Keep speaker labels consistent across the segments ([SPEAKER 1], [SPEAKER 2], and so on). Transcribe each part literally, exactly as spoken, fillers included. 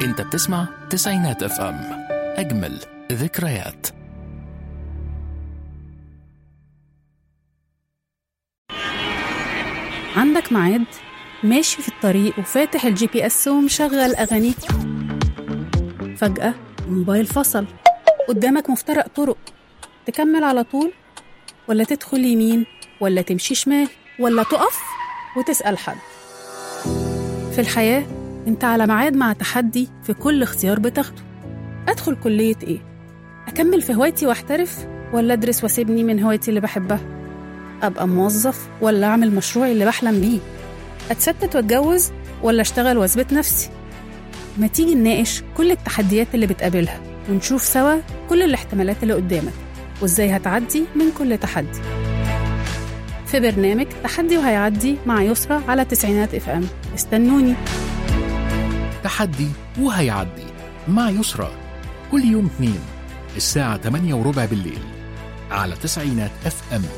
[SPEAKER 1] انت بتسمع تسعينات اف ام، اجمل ذكريات.
[SPEAKER 2] عندك ميعاد ماشي في الطريق وفاتح الجي بي اس ومشغل أغانيك، فجأة الموبايل فصل، قدامك مفترق طرق، تكمل على طول ولا تدخل يمين ولا تمشي شمال ولا تقف وتسأل حد؟ في الحياة انت على ميعاد مع تحدي في كل اختيار بتاخده. أدخل كلية ايه؟ أكمل في هوايتي واحترف ولا أدرس واسيبني من هوايتي اللي بحبها؟ أبقى موظف ولا أعمل مشروعي اللي بحلم بيه؟ أتستت وأتجوز ولا أشتغل وأثبت نفسي؟ ما تيجي نناقش كل التحديات اللي بتقابلها ونشوف سوا كل الاحتمالات اللي قدامك وإزاي هتعدي من كل تحدي. في برنامج تحدي وهيعدي مع يسرى على تسعينات اف ام، استنوني.
[SPEAKER 1] تحدي وهيعدي مع يسرى كل يوم اثنين الساعة ثمانية وربع بالليل على تسعينات اف ام.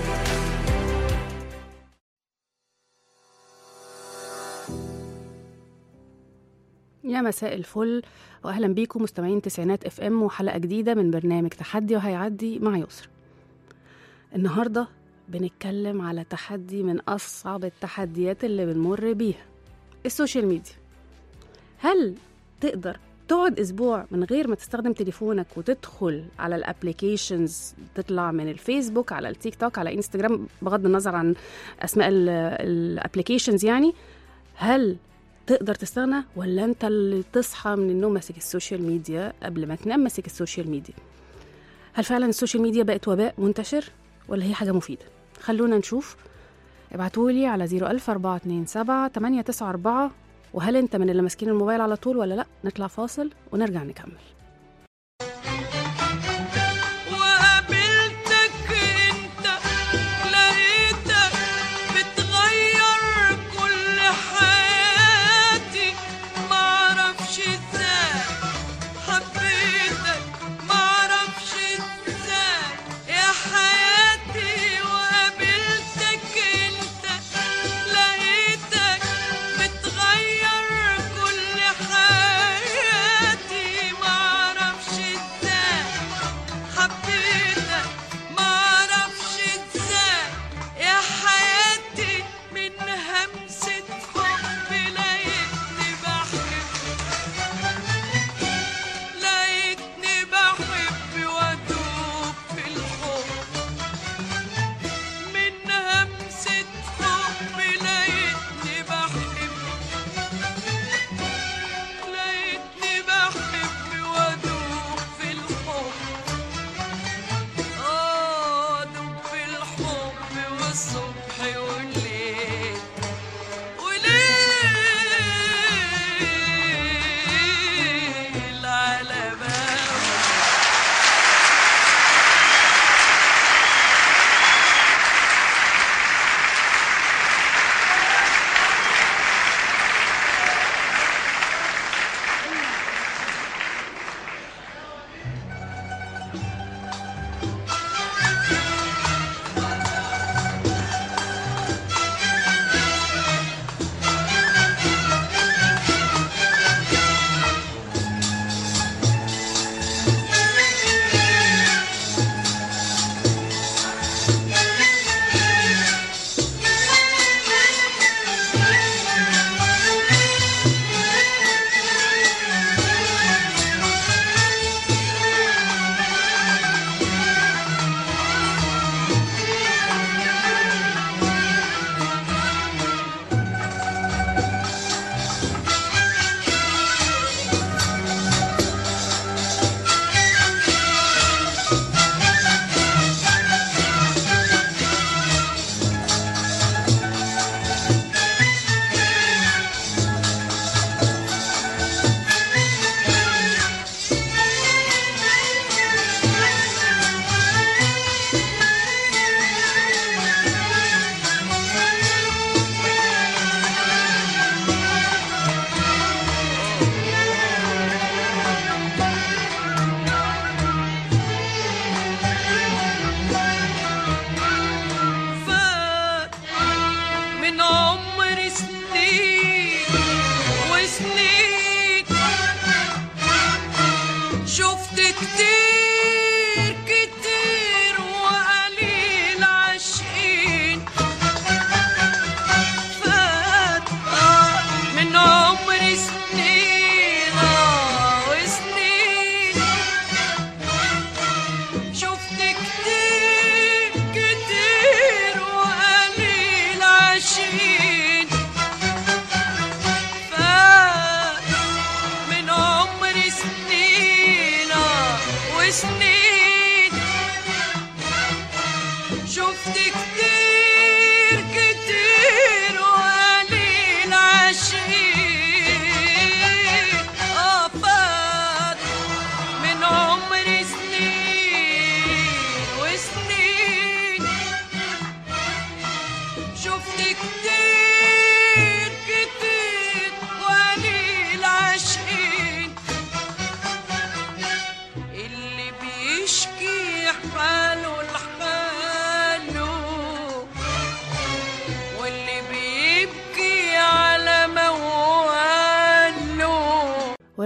[SPEAKER 2] يا مساء الفل واهلا بيكم مستمعين تسعينات اف ام وحلقه جديده من برنامج تحدي وهيعدي مع يسرى. النهارده بنتكلم على تحدي من اصعب التحديات اللي بنمر بيها، السوشيال ميديا. هل تقدر تقعد اسبوع من غير ما تستخدم تليفونك وتدخل على الابليكيشنز، تطلع من الفيسبوك على التيك توك على انستجرام بغض النظر عن اسماء الابليكيشنز؟ يعني هل تقدر تستغنى ولا انت اللي تصحى من النوم ماسك السوشيال ميديا قبل ما تنام ماسك السوشيال ميديا؟ هل فعلا السوشيال ميديا بقت وباء منتشر ولا هي حاجة مفيدة؟ خلونا نشوف. ابعتولي على زيرو ألف أربعة اتنين سبعة تمانية تسعة أربعة. وهل انت من اللي ماسكين الموبايل على طول ولا لا؟ نطلع فاصل ونرجع نكمل.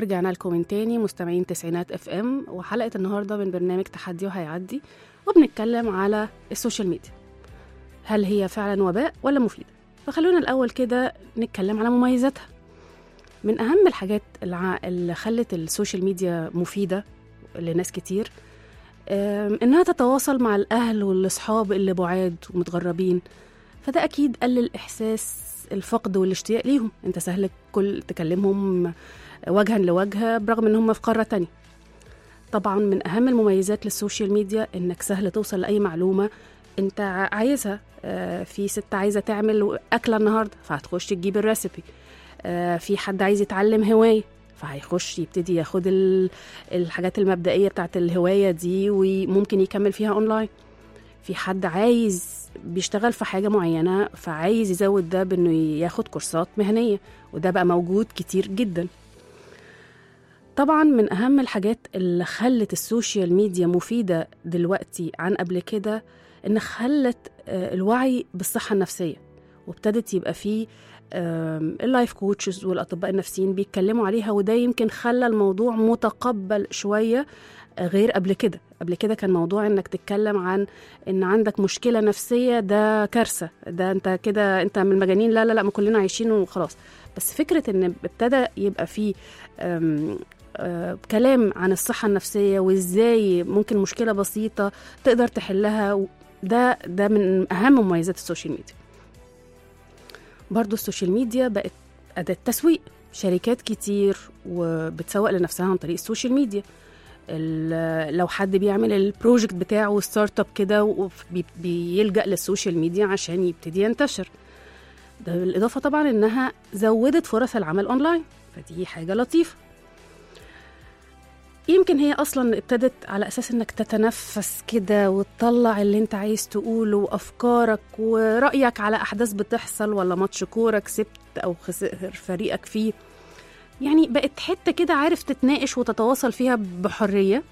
[SPEAKER 2] ورجعنا لكم من تاني مستمعين تسعينات اف ام، وحلقة النهاردة من برنامج تحدي وهيعدي، وبنتكلم على السوشيال ميديا. هل هي فعلا وباء ولا مفيدة؟ فخلونا الأول كده نتكلم على مميزاتها. من أهم الحاجات اللي خلت السوشيال ميديا مفيدة لناس كتير إنها تتواصل مع الأهل والأصحاب اللي بعاد ومتغربين، فده أكيد قلل إحساس الفقد والاشتياق ليهم. انت سهل كل تكلمهم وجها لوجه برغم ان هم في قارة تانية. طبعا من اهم المميزات للسوشيال ميديا انك سهل توصل لاي معلومة انت عايزها. في ست عايزة تعمل اكلة النهاردة فهتخش تجيب الريسيبي. في حد عايز يتعلم هواية فهيخش يبتدي ياخد الحاجات المبدئية بتاعت الهواية دي وممكن يكمل فيها اونلاين. في حد عايز بيشتغل في حاجة معينة فعايز يزود ده بأنه ياخد كورسات مهنية، وده بقى موجود كتير جدا. طبعا من أهم الحاجات اللي خلت السوشيال ميديا مفيدة دلوقتي عن قبل كده إن خلت الوعي بالصحة النفسية، وابتدت يبقى فيه اللايف كوتشز والأطباء النفسيين بيتكلموا عليها، وده يمكن خلى الموضوع متقبل شوية غير قبل كده. قبل كده كان موضوع انك تتكلم عن ان عندك مشكلة نفسية ده كارثة، ده انت كده انت من المجانين، لا لا لا ما كلنا عايشين وخلاص. بس فكرة ان ابتدى يبقى فيه أم أم كلام عن الصحة النفسية وازاي ممكن مشكلة بسيطة تقدر تحلها، ده ده من اهم مميزات السوشيال ميديا. برضو السوشيال ميديا بقت أداة تسويق. شركات كتير وبتسوق لنفسها عن طريق السوشيال ميديا. لو حد بيعمل البروجكت بتاعه ستارت اب كده بيلجأ للسوشيال ميديا عشان يبتدي ينتشر. ده بالإضافة طبعا إنها زودت فرص العمل أونلاين، فدي حاجة لطيفة. يمكن هي أصلا ابتدت على أساس إنك تتنفس كده وتطلع اللي انت عايز تقوله وأفكارك ورأيك على أحداث بتحصل، ولا ماتش كورة كسبت أو خسر فريقك فيه. يعني بقت حتة كده عارف تتناقش وتتواصل فيها بحرية.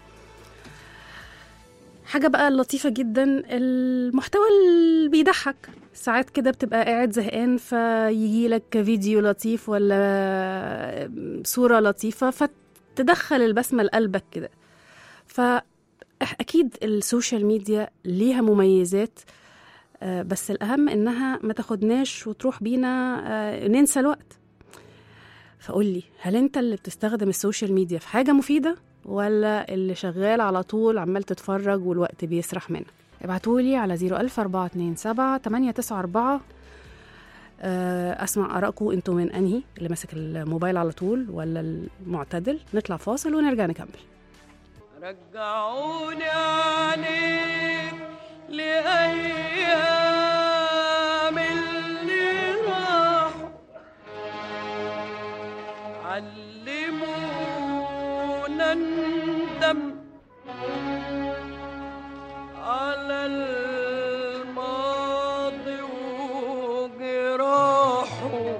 [SPEAKER 2] حاجة بقى لطيفة جدا المحتوى اللي بيضحك. ساعات كده بتبقى قاعد زهقان فيجي لك فيديو لطيف ولا صورة لطيفة فتدخل البسمة لقلبك كده. فأكيد السوشيال ميديا ليها مميزات، بس الأهم إنها ما تاخدناش وتروح بينا ننسى الوقت. فقول لي، هل انت اللي بتستخدم السوشيال ميديا في حاجة مفيدة ولا اللي شغال على طول عمال تتفرج والوقت بيسرح منك؟ ابعتولي على صفر ألف أربعة اتنين سبعة تمانية تسعة أربعة. أسمع آرائكم انتوا من أنهي اللي ماسك الموبايل على طول ولا المعتدل. نطلع فاصل ونرجع نكمل.
[SPEAKER 3] رجعوني عليك لأيام علمونا ندم على الماضي وجراحه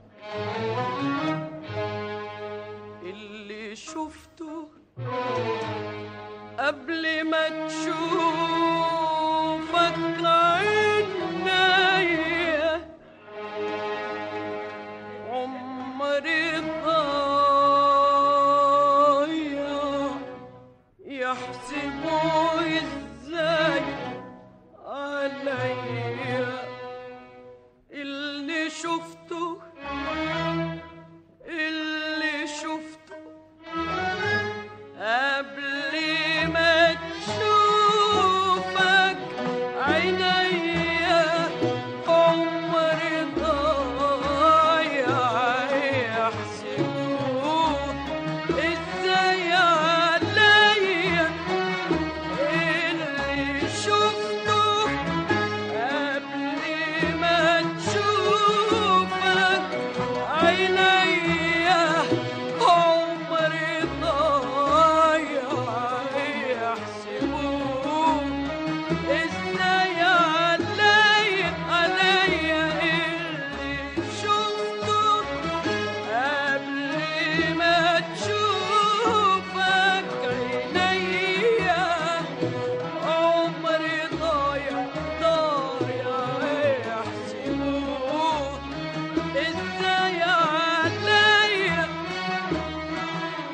[SPEAKER 3] اللي شفته قبل ما تشوفك عينيا عمري يحسبوا ازاي عليا اللي شفته اللي شفته قبل ما تشوفك عينيا عمري ضايع يحسبوه ازاي عليا اللي شفته قبل ما تشوفك عينيا عمري ضايع يحسبوه ازاي عليا عليا اللي شفته قبل ما تشوفك عينيا عمري ضايع ضايع يحسبوه ازاي عليا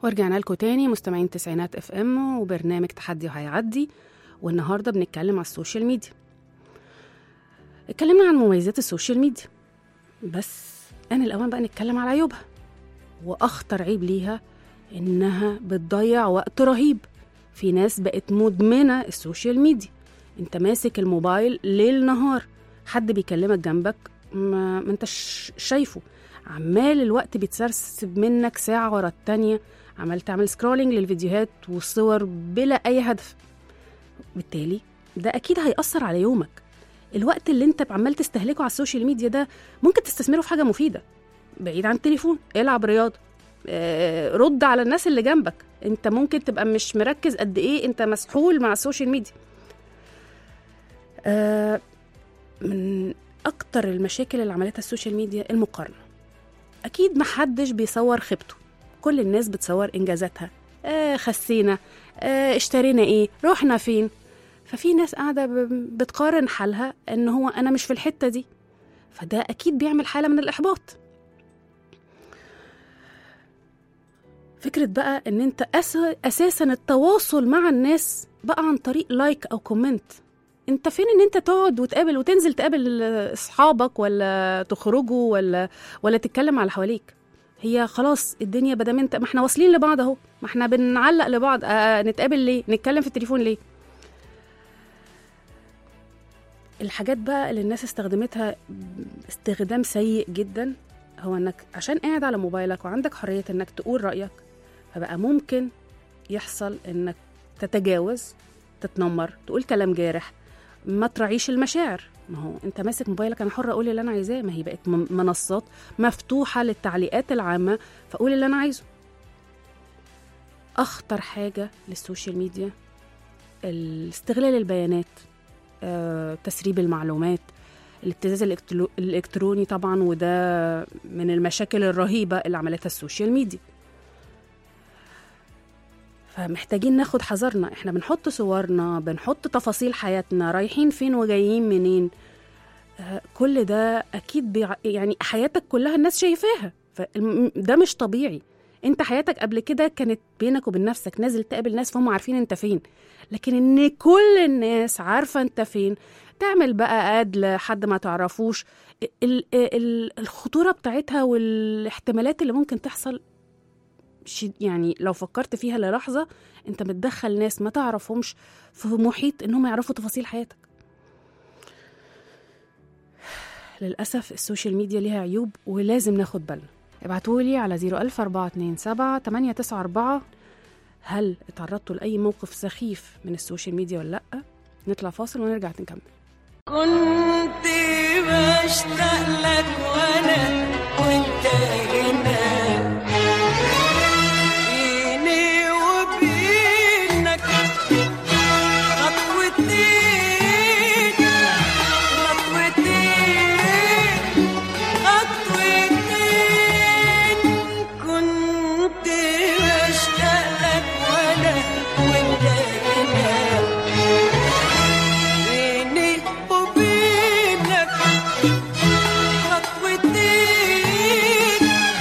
[SPEAKER 2] ورجعنا لكم تاني مستمعين تسعينات اف ام وبرنامج تحدي وهيعدي. والنهارده بنتكلم على السوشيال ميديا. اتكلمنا عن مميزات السوشيال ميديا، بس انا الاول بقى نتكلم على عيوبها. واخطر عيب ليها انها بتضيع وقت رهيب. في ناس بقت مدمنه السوشيال ميديا، انت ماسك الموبايل ليل نهار، حد بيكلمك جنبك ما, ما انت شايفه، عمال الوقت بيتسرسب منك ساعة ورا التانية، عمال تعمل سكرولينج للفيديوهات والصور بلا أي هدف. بالتالي ده أكيد هيأثر على يومك. الوقت اللي انت عمال تستهلكه على السوشيال ميديا ده ممكن تستثمره في حاجة مفيدة، بعيد عن التليفون، العب رياضة، آه، رد على الناس اللي جنبك. انت ممكن تبقى مش مركز قد ايه انت مسحول مع السوشيال ميديا. آه، من أكتر المشاكل اللي عملتها السوشيال ميديا المقارنة. أكيد محدش بيصور خيبته، كل الناس بتصور إنجازاتها، آه خسينا، آه اشترينا إيه، روحنا فين. ففي ناس قاعدة بتقارن حالها إن هو أنا مش في الحتة دي، فده أكيد بيعمل حالة من الإحباط. فكرة بقى إن أنت أساساً التواصل مع الناس بقى عن طريق لايك أو كومنت. انت فين ان انت تقعد وتقابل وتنزل تقابل اصحابك ولا تخرجوا ولا ولا تتكلم على اللي حواليك؟ هي خلاص الدنيا بدل انت، ما احنا واصلين لبعض اهو، ما احنا بنعلق لبعض، اه نتقابل ليه؟ نتكلم في التليفون ليه؟ الحاجات بقى اللي الناس استخدمتها استخدام سيء جدا هو انك عشان قاعد على موبايلك وعندك حرية انك تقول رأيك، فبقى ممكن يحصل انك تتجاوز، تتنمر، تقول كلام جارح، ما تراعيش المشاعر. ما هو انت ماسك موبايلك، انا حرة اقول اللي انا عايزاه، ما هي بقت منصات مفتوحة للتعليقات العامة، فاقول اللي انا عايزه. اخطر حاجة للسوشيال ميديا استغلال البيانات، آه، تسريب المعلومات، الابتزاز الالكتروني طبعا، وده من المشاكل الرهيبة اللي عملتها السوشيال ميديا. فمحتاجين ناخد حذرنا، احنا بنحط صورنا، بنحط تفاصيل حياتنا، رايحين فين وجايين منين، آه كل ده اكيد بيع... يعني حياتك كلها الناس شايفاها، فده مش طبيعي. انت حياتك قبل كده كانت بينك وبين نفسك، نازل تقابل ناس فهم عارفين انت فين، لكن ان كل الناس عارفة انت فين، تعمل بقى اد لحد ما تعرفوش، ال... ال... الخطورة بتاعتها والاحتمالات اللي ممكن تحصل، يعني لو فكرت فيها للحظة انت بتدخل ناس ما تعرفهمش في محيط انهم يعرفوا تفاصيل حياتك. للأسف السوشيال ميديا ليها عيوب ولازم ناخد بالنا. ابعتولي على صفر ألف أربعة اتنين سبعة تمانية تسعة أربعة، هل اتعرضتوا لأي موقف سخيف من السوشيال ميديا ولا لأ؟ نطلع فاصل ونرجع نكمل.
[SPEAKER 3] كنت بشتاق لك وانا وانت هنا، بيني وبينك خطوتين خطوتين خطوتين، كنت بشتاق لك وانا وانت هنا، بيني وبينك خطوتين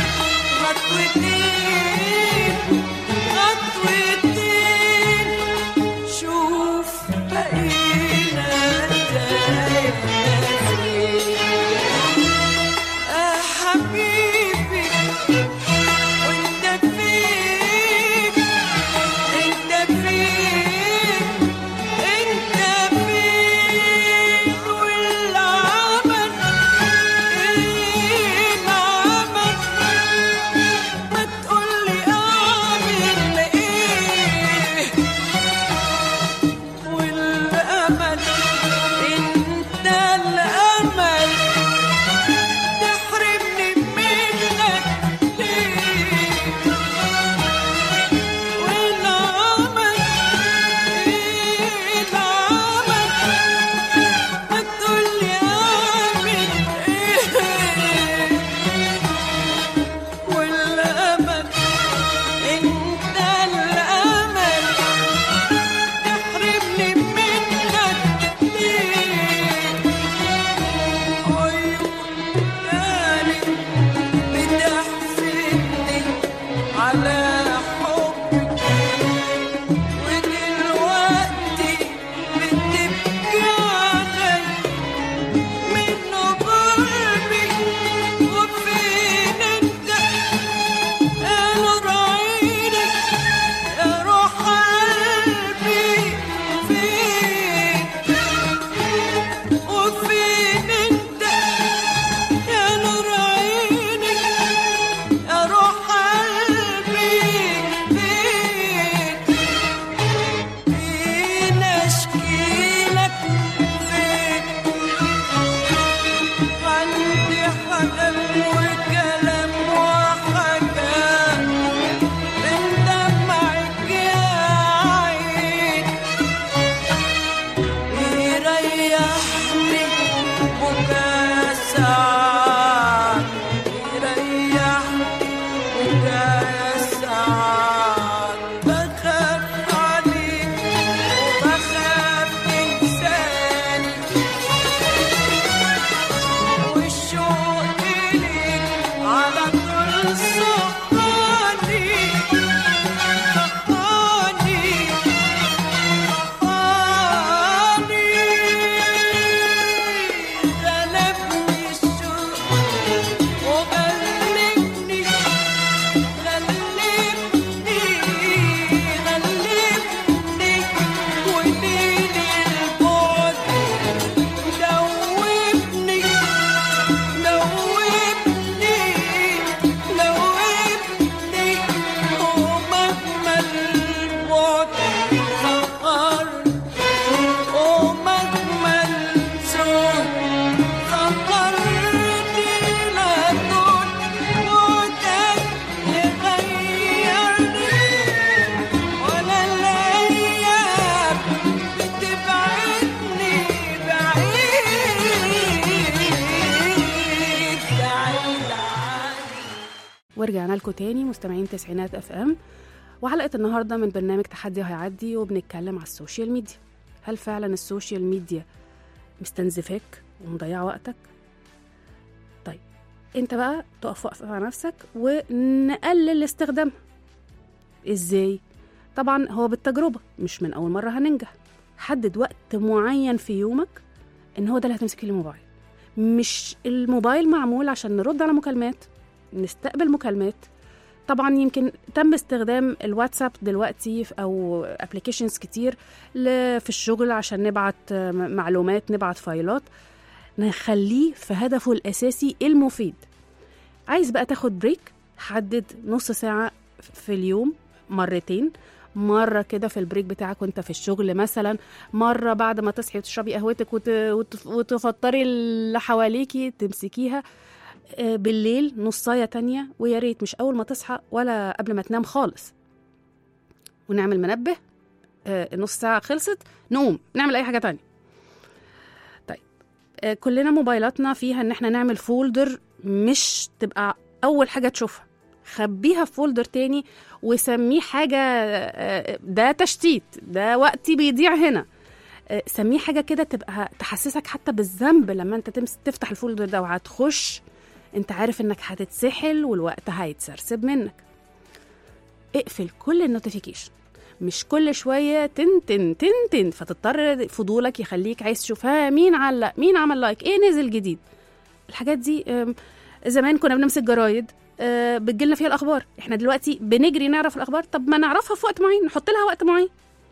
[SPEAKER 2] لكم تاني مستمعين تسعينات اف ام، وحلقة النهاردة من برنامج تحدي وهيعدي، وبنتكلم على السوشيال ميديا. هل فعلا السوشيال ميديا مستنزفاك ومضيع وقتك؟ طيب انت بقى تقف وقفة مع نفسك ونقلل استخدامها. ازاي؟ طبعا هو بالتجربة، مش من اول مرة هننجح. حدد وقت معين في يومك ان هو ده اللي هتمسك فيه الموبايل. مش الموبايل معمول عشان نرد على مكالمات، نستقبل مكالمات. طبعا يمكن تم استخدام الواتساب دلوقتي او ابليكيشنز كتير في الشغل عشان نبعت معلومات، نبعت فايلات. نخليه في هدفه الاساسي المفيد. عايز بقى تاخد بريك، حدد نص ساعة في اليوم، مرتين، مرة كده في البريك بتاعك وانت في الشغل مثلا، مرة بعد ما تصحي وتشربي قهوتك وت... وت... وتفطري اللي حواليكي تمسكيها. بالليل نصاية تانية، ويا ريت مش أول ما تصحى ولا قبل ما تنام خالص. ونعمل منبه، نص ساعة خلصت نقوم نعمل أي حاجة تانية. طيب كلنا موبايلاتنا فيها إن احنا نعمل فولدر، مش تبقى أول حاجة تشوفها، خبيها في فولدر تاني وسميه حاجة ده تشتيت، ده وقتي بيضيع هنا. سميه حاجة كده تبقى تحسسك حتى بالذنب لما انت تفتح الفولدر ده وهتخش انت عارف انك هتتسحل والوقت هيتسرسب منك. اقفل كل النوتيفيكيشن، مش كل شوية تن تن تن تن فتضطر فضولك يخليك عايز تشوف ها مين علق، مين عمل لايك، ايه نزل جديد. الحاجات دي زمان كنا بنمسك جرايد بتجيلنا فيها الأخبار، احنا دلوقتي بنجري نعرف الأخبار. طب ما نعرفها في وقت معين، نحط لها وقت معين.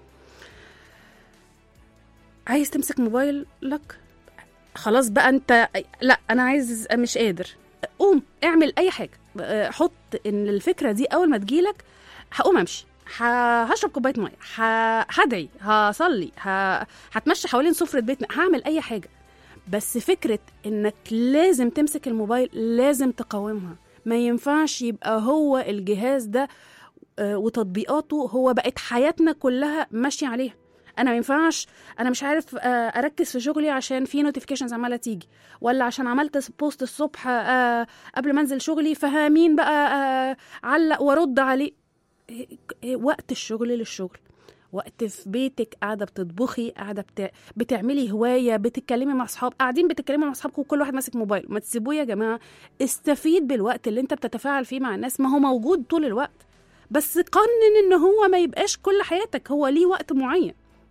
[SPEAKER 2] عايز تمسك موبايل لك خلاص بقى انت، لا انا عايز مش قادر، قوم اعمل اي حاجة. حط ان الفكرة دي اول ما تجيلك هقوم امشي، هشرب كوباية مية، هدعي، هصلي، هتمشي حوالين سفرة بيتنا، هعمل اي حاجة. بس فكرة انك لازم تمسك الموبايل لازم تقاومها. ما ينفعش يبقى هو الجهاز ده وتطبيقاته هو بقت حياتنا كلها ماشية عليها. انا ما ينفعش، انا مش عارف اركز في شغلي عشان في نوتيفيكيشنز عماله تيجي، ولا عشان عملت بوست الصبح قبل ما انزل شغلي فهامين بقى علق وارد عليه. وقت الشغل للشغل، وقت في بيتك قاعده بتطبخي، قاعده بت... بتعملي هوايه، بتتكلمي مع اصحاب، قاعدين بتتكلمي مع اصحابكم وكل واحد ماسك موبايل. ما تسيبوه يا جماعه، استفيد بالوقت اللي انت بتتفاعل فيه مع الناس، ما هو موجود طول الوقت، بس قنن ان هو ما يبقاش كل حياتك، هو ليه وقت معين.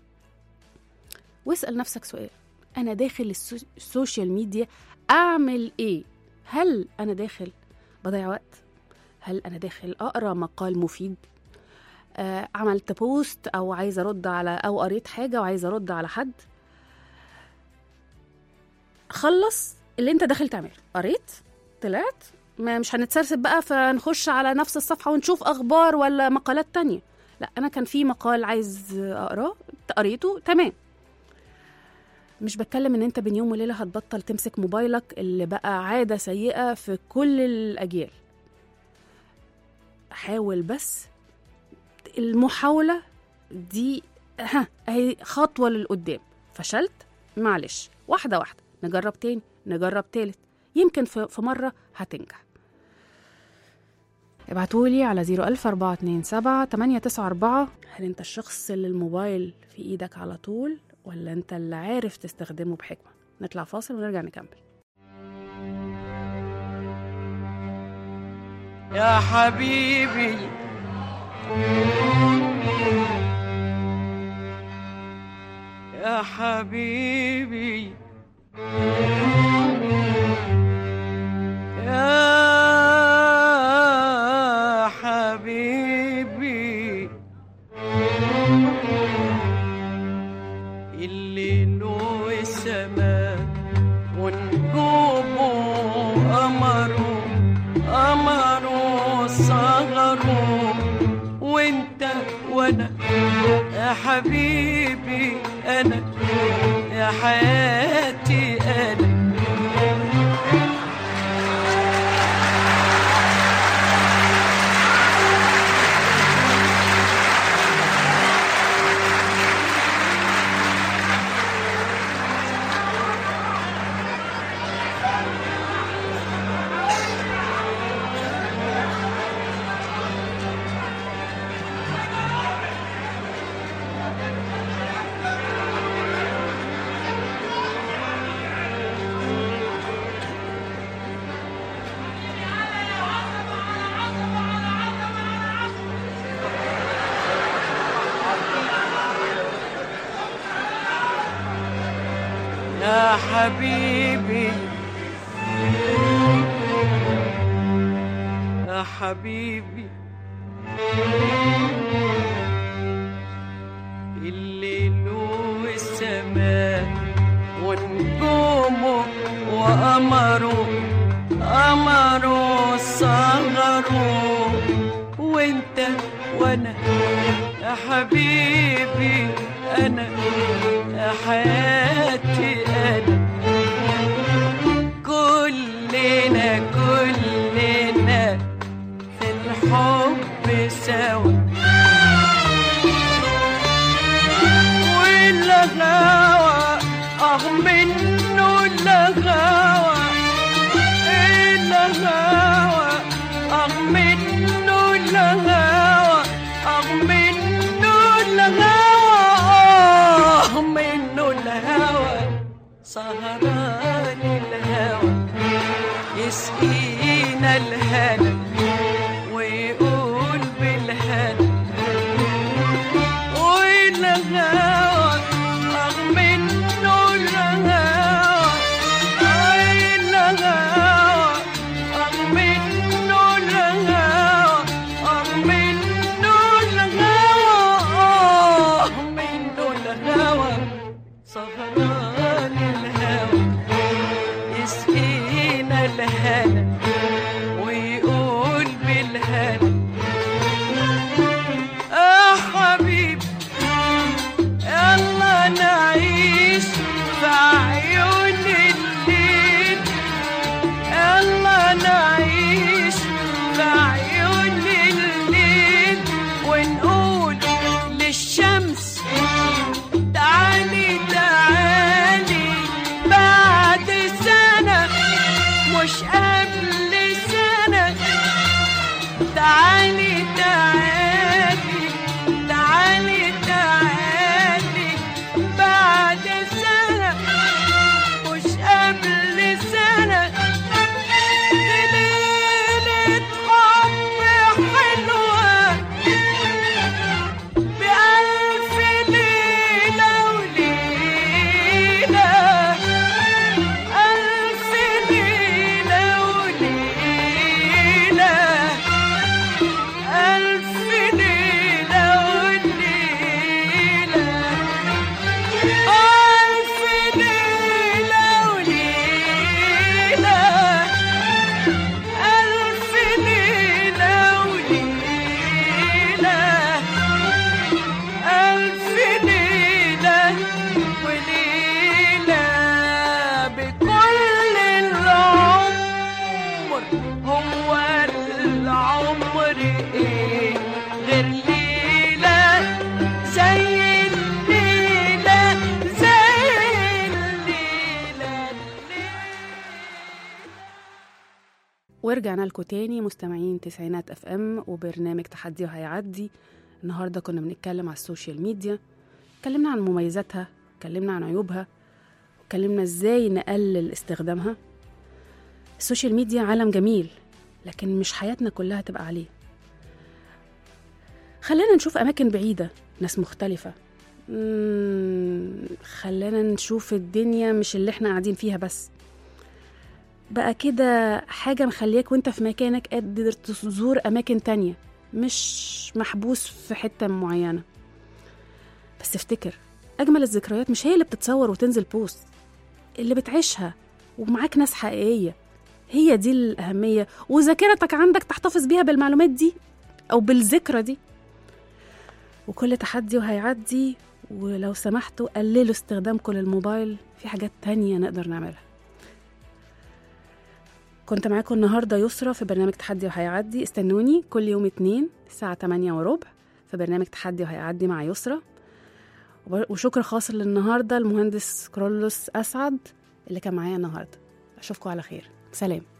[SPEAKER 2] واسأل نفسك سؤال، أنا داخل السوشيال ميديا أعمل إيه؟ هل أنا داخل بضيع وقت؟ هل أنا داخل أقرأ مقال مفيد؟ آه عملت بوست أو عايزة أرد على، أو قريت حاجة وعايزة أرد على حد؟ خلص اللي أنت داخل تعمل، قريت طلعت، ما مش هنتسرسب بقى فنخش على نفس الصفحة ونشوف أخبار ولا مقالات تانية. لا، أنا كان في مقال عايز أقرأه قريته تمام. مش بتكلم ان انت بين يوم وليلة هتبطل تمسك موبايلك اللي بقى عادة سيئة في كل الأجيال. حاول بس، المحاولة دي ها هي خطوة للقدام. فشلت معلش، واحدة واحدة، نجرب تاني، نجرب تالت، يمكن في مرة هتنجح. ابعتولي على زيرو ألف أربعة اتنين سبعة تمانية تسعة أربعة. هل انت الشخص اللي الموبايل في ايدك على طول، ولا انت اللي عارف تستخدمه بحكمة؟ نطلع فاصل ونرجع نكمل.
[SPEAKER 3] يا حبيبي يا حبيبي يا حبيبي، الليل والسماء ونجومه قمره قمره صغره، وانت وانا يا حبيبي، انا يا حياتي انا. حبيبي يا حبيبي الليل والسماء ونجومه وقمره قمره صغره وانت وانا يا حبيبي انا يا حياتي انا كلنا كلنا في الحب سوا والغاوى اه منه الغاوى الغاوى اه منه الغاوى اه منه الغاوى اه منه الهوى سهران الهوى يسقينا الهنا ويقول بالهنا والهوى اه منه الهوى الهوى اه منه الهوى اه منه الهوى اه منه الهوى سهران الهوى يسقينا الهنا ويقول بالهنا يا حبيبي يلا نعيش في عيون الليل يلا نعيش في عيون الليل ونقول للشمس تعالي تعالي بعد سنة مش قبل سنة تعالي تعالي تعالي تعالي بعد سنة مش قبل سنة ليلة حب حلوة بألف ليلة وليلة ألف ليلة وليلة ألف ليلة وليلة ألف ليلة وليلة ألف ليلة وليلة ألف ليلة وليلة بكل العمر هو العمر إيه غير ليلة زي الليلة زي الليلة
[SPEAKER 2] ورجعنا لكم تاني مستمعين تسعينات اف ام وبرنامج تحدي وهيعدي. النهارده كنا بنتكلم على السوشيال ميديا، اتكلمنا عن مميزاتها، اتكلمنا عن عيوبها، اتكلمنا ازاي نقلل استخدامها. السوشيال ميديا عالم جميل لكن مش حياتنا كلها تبقى عليه. خلينا نشوف اماكن بعيدة، ناس مختلفة، مم، خلينا نشوف الدنيا مش اللي احنا قاعدين فيها بس. بقى كده حاجة مخليك وانت في مكانك قادر تزور أماكن تانية، مش محبوس في حتة معينة. بس افتكر أجمل الذكريات مش هي اللي بتتصور وتنزل بوست، اللي بتعيشها ومعاك ناس حقيقية، هي دي الأهمية. وذاكرتك عندك تحتفظ بيها بالمعلومات دي أو بالذكرى دي. وكل تحدي وهيعدي، ولو سمحتوا قللوا استخدامكم للموبايل، في حاجات تانية نقدر نعملها. كنت معاكم النهاردة يسرى في برنامج تحدي وهيعدي. استنوني كل يوم اتنين الساعة تمانية وربع في برنامج تحدي وهيعدي مع يسرى. وشكر خاص للنهاردة المهندس كرولوس أسعد اللي كان معايا النهاردة. أشوفكم على خير، سلام.